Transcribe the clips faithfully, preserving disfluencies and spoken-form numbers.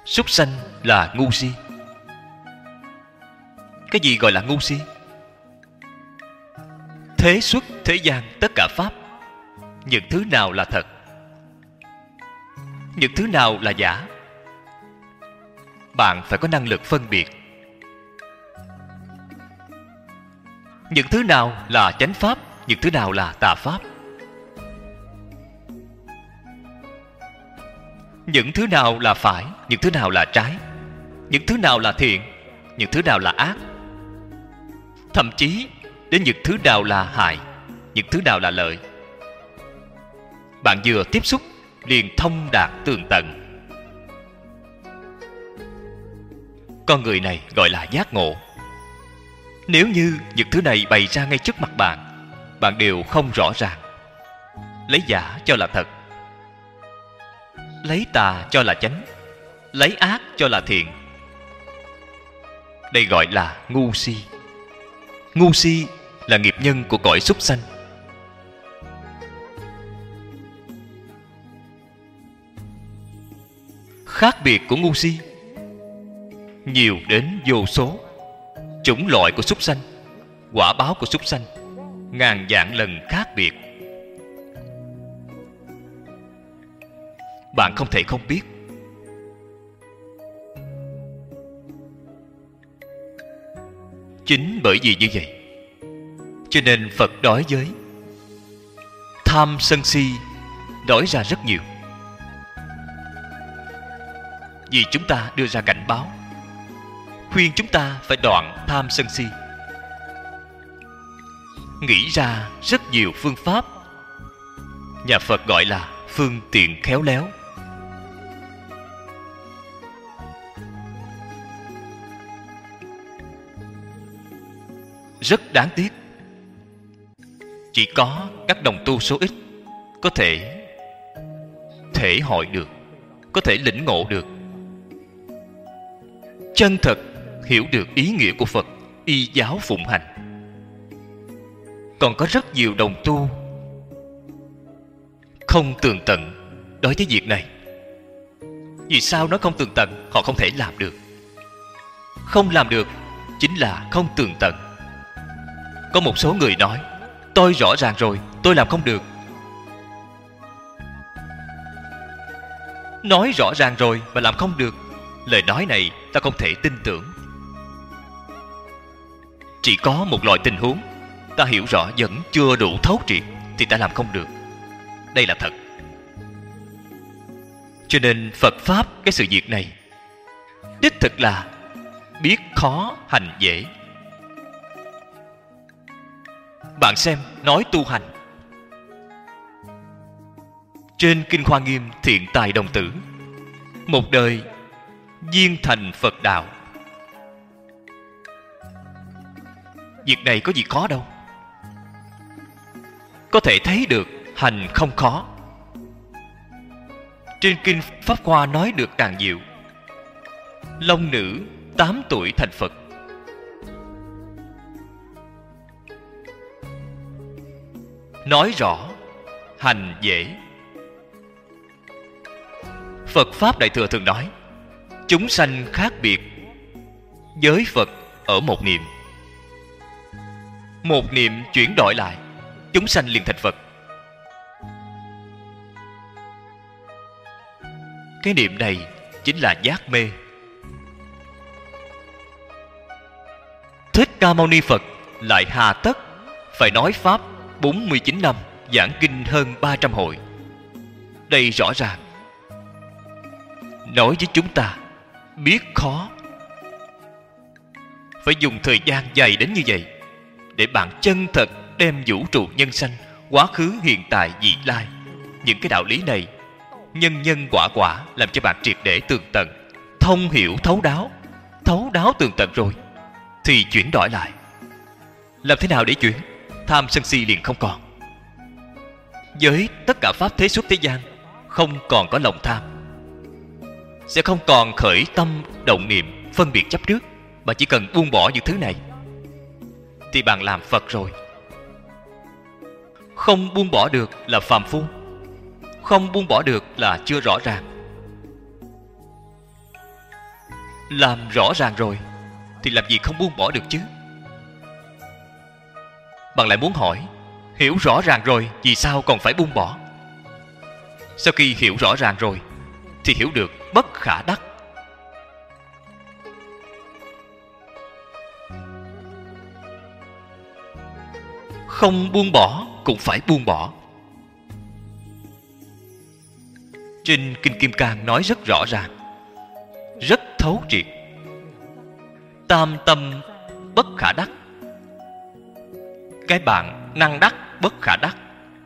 súc sanh là ngu si. Cái gì gọi là ngu si? Thế xuất thế gian tất cả pháp, những thứ nào là thật, những thứ nào là giả, bạn phải có năng lực phân biệt. Những thứ nào là chánh pháp, những thứ nào là tà pháp. Những thứ nào là phải, những thứ nào là trái. Những thứ nào là thiện, những thứ nào là ác. Thậm chí đến những thứ nào là hại, những thứ nào là lợi. Bạn vừa tiếp xúc liền thông đạt tường tận. Con người này gọi là giác ngộ. Nếu như những thứ này bày ra ngay trước mặt bạn, bạn đều không rõ ràng, lấy giả cho là thật, lấy tà cho là chánh, lấy ác cho là thiện, đây gọi là ngu si. Ngu si là nghiệp nhân của cõi súc sanh. Khác biệt của ngu si nhiều đến vô số. Chủng loại của súc sanh, quả báo của súc sanh ngàn vạn lần khác biệt. Bạn không thể không biết. Chính bởi vì như vậy, cho nên Phật đói giới. Tham sân si đói ra rất nhiều. Vì chúng ta đưa ra cảnh báo, khuyên chúng ta phải đoạn tham sân si, nghĩ ra rất nhiều phương pháp. Nhà Phật gọi là phương tiện khéo léo. Rất đáng tiếc, chỉ có các đồng tu số ít có thể thể hội được, có thể lĩnh ngộ được, chân thật hiểu được ý nghĩa của Phật, y giáo phụng hành. Còn có rất nhiều đồng tu không tường tận đối với việc này. Vì sao nó không tường tận? Họ không thể làm được. Không làm được chính là không tường tận. Có một số người nói, tôi rõ ràng rồi, tôi làm không được. Nói rõ ràng rồi mà làm không được, lời nói này ta không thể tin tưởng. Chỉ có một loại tình huống ta hiểu rõ vẫn chưa đủ thấu triệt thì ta làm không được. Đây là thật. Cho nên Phật Pháp cái sự việc này đích thực là biết khó hành dễ. Bạn xem nói tu hành, trên Kinh Hoa Nghiêm Thiện Tài Đồng Tử, một đời viên thành Phật đạo. Việc này có gì khó đâu. Có thể thấy được hành không khó. Trên Kinh Pháp Hoa nói được càng nhiều. Long nữ tám tuổi thành Phật. Nói rõ hành dễ. Phật Pháp Đại Thừa thường nói, chúng sanh khác biệt, giới Phật ở một niệm. Một niệm chuyển đổi lại, chúng sanh liền thành Phật. Cái niệm này chính là giác mê. Thích Ca Mâu Ni Phật lại hà tất phải nói Pháp bốn mươi chín năm, giảng kinh hơn ba trăm hội. Đây rõ ràng nói với chúng ta biết khó. Phải dùng thời gian dài đến như vậy để bạn chân thật đem vũ trụ nhân sanh, quá khứ, hiện tại, vị lai, những cái đạo lý này nhân nhân quả quả làm cho bạn triệt để tường tận, thông hiểu thấu đáo. Thấu đáo tường tận rồi thì chuyển đổi lại. Làm thế nào để chuyển? Tham sân si liền không còn. Với tất cả pháp thế xuất thế gian không còn có lòng tham, sẽ không còn khởi tâm động niệm phân biệt chấp trước, mà chỉ cần buông bỏ những thứ này thì bạn làm Phật rồi. Không buông bỏ được là phàm phu, không buông bỏ được là chưa rõ ràng. làm rõ ràng rồi thì làm gì không buông bỏ được chứ? Bạn lại muốn hỏi, hiểu rõ ràng rồi vì sao còn phải buông bỏ? Sau khi hiểu rõ ràng rồi thì hiểu được bất khả đắc. Không buông bỏ cũng phải buông bỏ. Trên Kinh Kim Cang nói rất rõ ràng, rất thấu triệt. Tam tâm bất khả đắc. Cái bạn năng đắc bất khả đắc.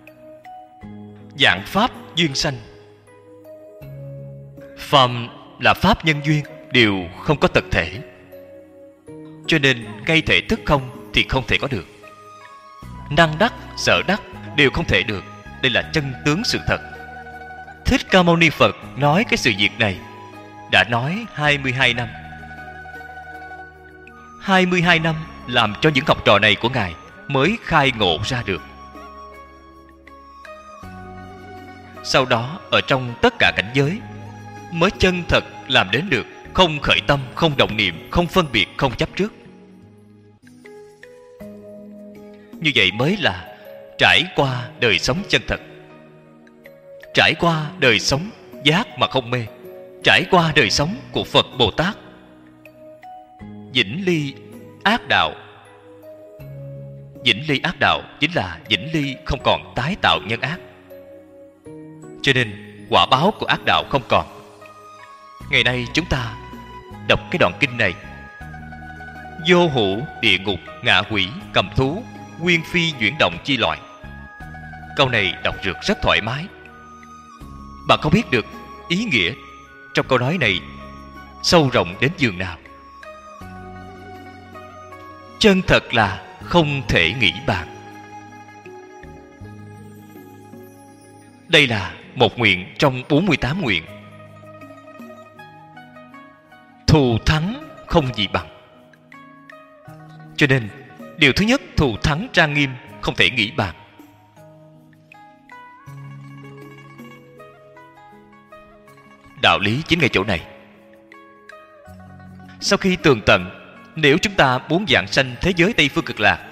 Dạng pháp duyên sanh. Phàm là pháp nhân duyên đều không có thực thể, cho nên ngay thể thức không thì không thể có được. Năng đắc, sở đắc đều không thể được. Đây là chân tướng sự thật. Thích Ca Mâu Ni Phật nói cái sự việc này đã nói hai mươi hai năm. hai mươi hai năm làm cho những học trò này của Ngài mới khai ngộ ra được. Sau đó ở trong tất cả cảnh giới mới chân thật làm đến được không khởi tâm, không động niệm, không phân biệt, không chấp trước. Như vậy mới là trải qua đời sống chân thật, trải qua đời sống giác mà không mê, trải qua đời sống của Phật Bồ Tát, vĩnh ly ác đạo. Vĩnh ly ác đạo chính là vĩnh ly không còn tái tạo nhân ác, cho nên quả báo của ác đạo không còn. Ngày nay chúng ta đọc cái đoạn kinh này: vô hữu địa ngục, ngạ quỷ, cầm thú, nguyên phi chuyển động chi loại. Câu này đọc được rất thoải mái. Bạn không biết được ý nghĩa trong câu nói này sâu rộng đến giường nào. Chân thật là không thể nghĩ bàn. Đây là một nguyện trong bốn mươi tám nguyện. Thù thắng không gì bằng. Cho nên điều thứ nhất, thù thắng trang nghiêm, không thể nghĩ bàn. Đạo lý chính ngay chỗ này. Sau khi tường tận, nếu chúng ta muốn vãng sanh thế giới Tây Phương Cực Lạc,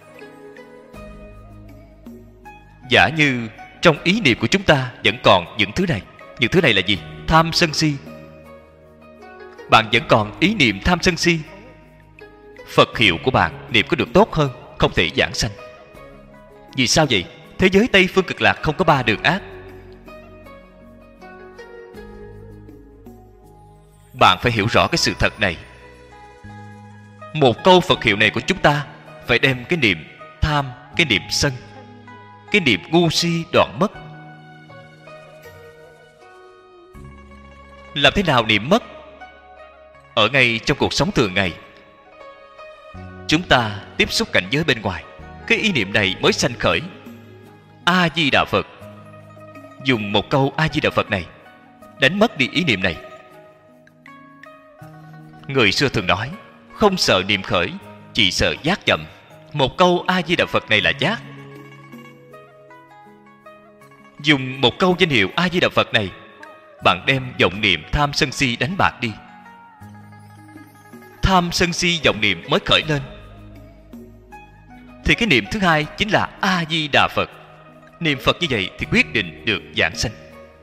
giả như trong ý niệm của chúng ta vẫn còn những thứ này. Những thứ này là gì? Tham sân si. Bạn vẫn còn ý niệm tham sân si, Phật hiệu của bạn niệm có được tốt hơn, không thể vãng sanh. Vì sao vậy? Thế giới Tây Phương Cực Lạc không có ba đường ác. Bạn phải hiểu rõ cái sự thật này. Một câu Phật hiệu này của chúng ta phải đem cái niệm tham, cái niệm sân, cái niệm ngu si đoạn mất. Làm thế nào niệm mất? Ở ngay trong cuộc sống thường ngày, chúng ta tiếp xúc cảnh giới bên ngoài, cái ý niệm này mới sanh khởi. A Di Đà Phật. Dùng một câu A Di Đà Phật này đánh mất đi ý niệm này. Người xưa thường nói, không sợ niệm khởi, chỉ sợ giác chậm. Một câu A Di Đà Phật này là giác. Dùng một câu danh hiệu A Di Đà Phật này, bạn đem vọng niệm tham sân si đánh bạc đi. Tham sân si vọng niệm mới khởi lên, thì cái niệm thứ hai chính là A Di Đà Phật. Niệm Phật như vậy thì quyết định được vãng sanh.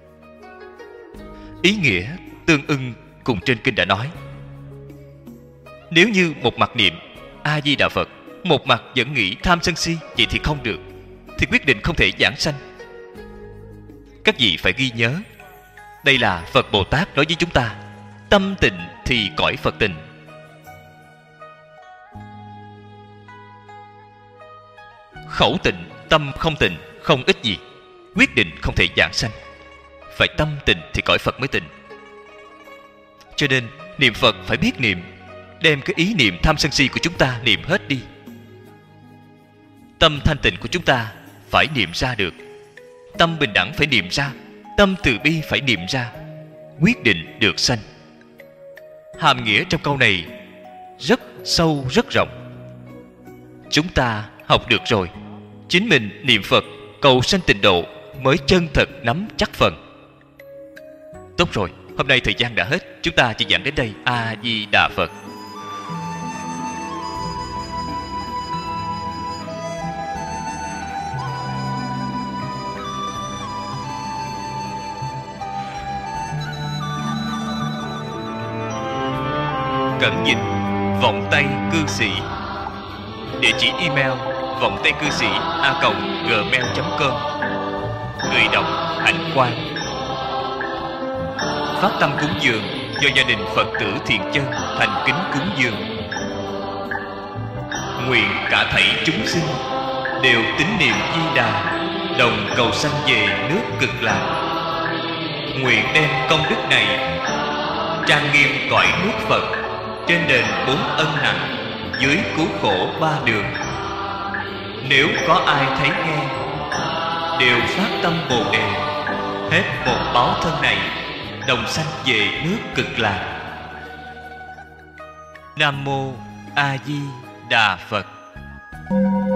Ý nghĩa tương ưng cùng trên kinh đã nói. Nếu như một mặt niệm A Di Đà Phật, một mặt vẫn nghĩ tham sân si, vậy thì không được, thì quyết định không thể vãng sanh. Các vị phải ghi nhớ, đây là Phật Bồ Tát nói với chúng ta: tâm tịnh thì cõi Phật tịnh. Khẩu tịnh, tâm không tịnh, không ích gì, quyết định không thể vãng sanh. Phải tâm tịnh thì cõi Phật mới tịnh. Cho nên niệm Phật phải biết niệm, đem cái ý niệm tham sân si của chúng ta niệm hết đi. Tâm thanh tịnh của chúng ta phải niệm ra được, tâm bình đẳng phải niệm ra, tâm từ bi phải niệm ra, quyết định được sanh. Hàm nghĩa trong câu này rất sâu rất rộng. Chúng ta học được rồi, chính mình niệm Phật cầu sanh tịnh độ mới chân thật nắm chắc phần. Tốt rồi, Hôm nay thời gian đã hết, chúng ta chỉ giảng đến đây. A Di Đà Phật. Cẩn dịch vọng tây cư sĩ. Địa chỉ email vọng tây cư sĩ a còng gmail chấm com. Người đọc Hạnh Quang. Phát tâm cúng dường do gia đình Phật tử Thiện Chân thành kính cúng dường. Nguyện cả thảy chúng sinh đều tín niệm Di Đà, đồng cầu sanh về nước Cực Lạc. Nguyện đem công đức này trang nghiêm cõi nước Phật, trên đền bốn ân nặng, dưới cứu khổ ba đường. Nếu có ai thấy nghe, đều phát tâm Bồ Đề, hết một báo thân này, đồng sanh về nước Cực Lạc. Nam Mô A Di Đà Phật.